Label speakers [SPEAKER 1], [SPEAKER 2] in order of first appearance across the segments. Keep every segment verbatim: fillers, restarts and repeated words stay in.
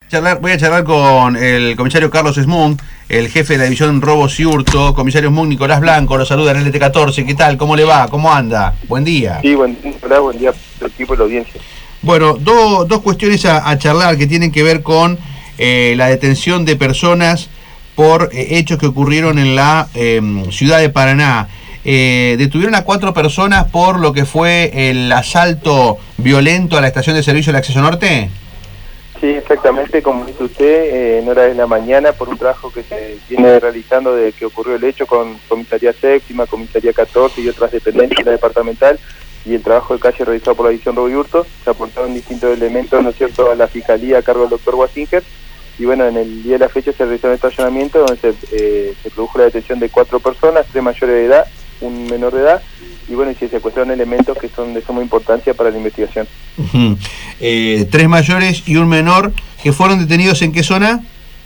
[SPEAKER 1] charlar, voy a charlar con el comisario Carlos Smung, el jefe de la división Robos y Hurto. Comisario Smung, Nicolás Blanco, lo saluda en el L T catorce. ¿Qué tal? ¿Cómo le va? ¿Cómo anda? Buen día.
[SPEAKER 2] Sí, buen día, hola, buen día al equipo de la audiencia.
[SPEAKER 1] Bueno, do, dos cuestiones a, a charlar que tienen que ver con eh, la detención de personas por eh, hechos que ocurrieron en la eh, ciudad de Paraná. Eh, detuvieron a cuatro personas por lo que fue el asalto violento a la estación de servicio del Acceso Norte.
[SPEAKER 2] Sí, exactamente, como dice usted, eh, en horas de la mañana, por un trabajo que se viene realizando desde que ocurrió el hecho con Comisaría Séptima, Comisaría catorce y otras dependencias de la departamental, y el trabajo de calle realizado por la división Robo y Hurto, se aportaron distintos elementos, ¿no es cierto?, a la Fiscalía a cargo del doctor Wasinger, y bueno, en el día de la fecha se realizó un allanamiento donde se, eh, se produjo la detención de cuatro personas, tres mayores de edad, un menor de edad, y bueno, y se secuestraron elementos que son de suma importancia para la investigación.
[SPEAKER 1] Uh-huh. eh, tres mayores y un menor, que fueron detenidos ¿en qué zona?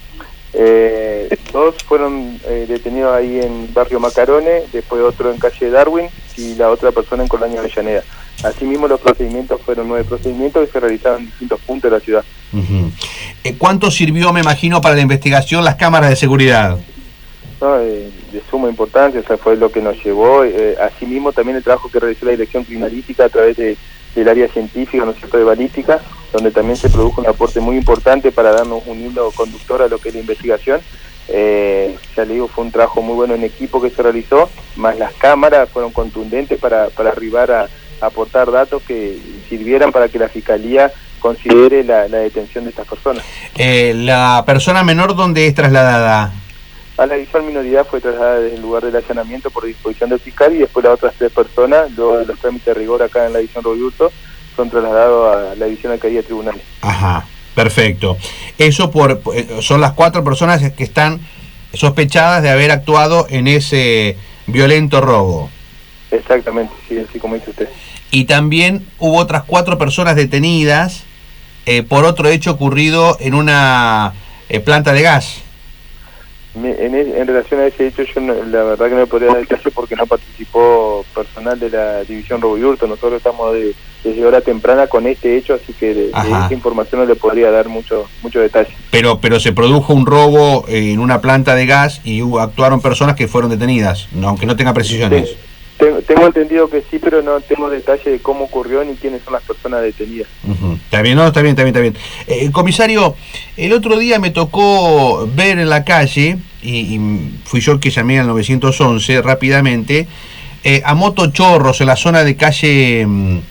[SPEAKER 2] Eh, dos fueron eh, detenidos ahí en barrio Macarone, después otro en calle Darwin y la otra persona en Colonia Avellaneda. Asimismo, los procedimientos fueron nueve procedimientos que se realizaron en distintos puntos de la ciudad.
[SPEAKER 1] Uh-huh. eh, ¿Cuánto sirvió, me imagino, para la investigación las cámaras de seguridad?
[SPEAKER 2] No, eh, de suma importancia, o sea, fue lo que nos llevó. Eh, asimismo, también el trabajo que realizó la Dirección Criminalística a través de, del área científica, ¿no es cierto?, de balística, donde también se produjo un aporte muy importante para darnos un hilo conductor a lo que es la investigación. Eh, ya le digo, fue un trabajo muy bueno en equipo que se realizó, más las cámaras fueron contundentes para, para arribar a, a aportar datos que sirvieran para que la Fiscalía considere la, la detención de estas personas.
[SPEAKER 1] Eh, ¿La persona menor dónde es trasladada?
[SPEAKER 2] A la visual minoridad fue trasladada desde el lugar del allanamiento por disposición del fiscal, y después las otras tres personas, luego de los trámites de rigor acá en la división Robo y Hurto, son trasladados a la división alcaldía de tribunales.
[SPEAKER 1] Ajá, perfecto. Eso por son las cuatro personas que están sospechadas de haber actuado en ese violento robo.
[SPEAKER 2] Exactamente, sí, así como dice usted.
[SPEAKER 1] Y también hubo otras cuatro personas detenidas eh, por otro hecho ocurrido en una eh, planta de gas.
[SPEAKER 2] Me, en, en relación a ese hecho, yo no, la verdad que no me podría dar detalle porque no participó personal de la división Robo y Hurto. Nosotros estamos de, desde hora temprana con este hecho, así que de, de esta información no le podría dar mucho mucho detalle. Pero
[SPEAKER 1] pero se produjo un robo en una planta de gas y hubo, actuaron personas que fueron detenidas, no, aunque no tenga precisiones.
[SPEAKER 2] Sí. Tengo, tengo entendido que sí, pero no tengo detalle de cómo ocurrió ni quiénes son las personas detenidas.
[SPEAKER 1] Uh-huh. Está bien, no, está bien, está bien, está bien. Eh, comisario, el otro día me tocó ver en la calle, y, y fui yo el que llamé al nueve once rápidamente, eh, a motochorros en la zona de calle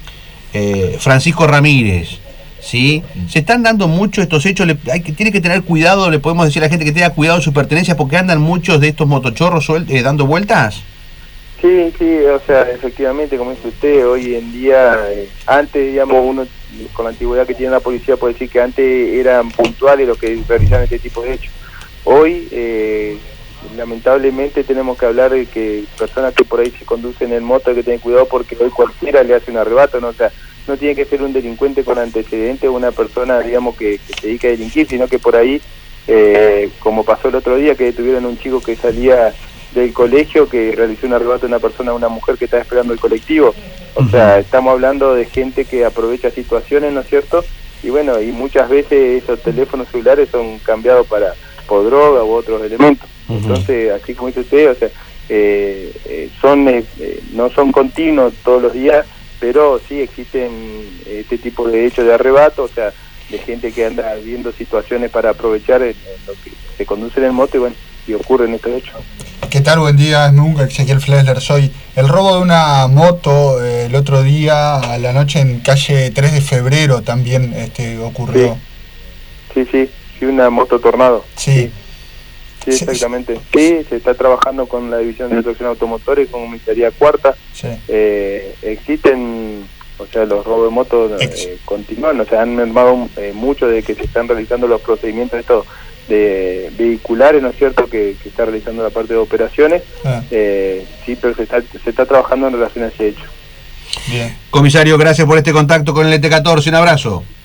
[SPEAKER 1] eh, Francisco Ramírez, ¿sí? Se están dando mucho estos hechos, le, hay que, tiene que tener cuidado, le podemos decir a la gente que tenga cuidado de sus pertenencias porque andan muchos de estos motochorros eh, dando vueltas.
[SPEAKER 2] Sí, sí, o sea, efectivamente, como dice usted, hoy en día, eh, antes, digamos, uno con la antigüedad que tiene la policía puede decir que antes eran puntuales los que realizaban este tipo de hechos. Hoy, eh, lamentablemente, tenemos que hablar de que personas que por ahí se conducen en moto hay que tener cuidado porque hoy cualquiera le hace un arrebato, ¿no? O sea, no tiene que ser un delincuente con antecedentes o una persona, digamos, que, que se dedica a delinquir, sino que por ahí, eh, como pasó el otro día, que detuvieron a un chico que salía del colegio, que realizó un arrebato a una persona, a una mujer que estaba esperando el colectivo. O sea, estamos hablando de gente que aprovecha situaciones, ¿no es cierto? Y bueno, y muchas veces esos teléfonos celulares son cambiados para por droga u otros elementos. Uh-huh. Entonces, así como dice usted, o sea, eh, eh, son eh, no son continuos todos los días, pero sí existen este tipo de hechos de arrebato, o sea, de gente que anda viendo situaciones para aprovechar en, en lo que se conduce en moto y bueno, y ocurren estos hechos.
[SPEAKER 3] ¿Qué tal? Buen día, nunca Ezequiel Flesler soy. El robo de una moto eh, el otro día a la noche en calle tres de febrero también este, ocurrió.
[SPEAKER 2] Sí, sí, sí, sí, una moto Tornado.
[SPEAKER 3] Sí.
[SPEAKER 2] Sí, sí, exactamente. Sí, se está trabajando con la División de Instrucción Automotores, con Comisaría Cuarta. Sí. Eh, existen, o sea, los robos de motos eh, continúan, o sea, han mermado eh, mucho de que se están realizando los procedimientos estos de vehiculares, ¿no es cierto?, que, que está realizando la parte de operaciones. Ah. Eh, sí, pero se está, se está trabajando en relación a ese hecho.
[SPEAKER 1] Bien. Comisario, gracias por este contacto con el L T catorce, un abrazo.